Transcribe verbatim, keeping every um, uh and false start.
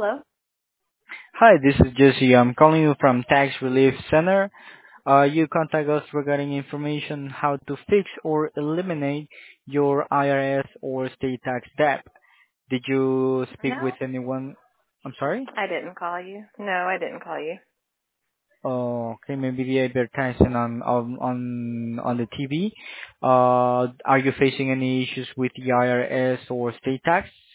Hello? Hi, this is Jesse. I'm calling you from Tax Relief Center. Uh, you contact us regarding information how to fix or eliminate your I R S or state tax debt. Did you speak with No, anyone? I'm sorry? I didn't call you. No, I didn't call you. Oh, okay, maybe the advertising on on on on the T V. Uh, are you facing any issues with the I R S or state tax?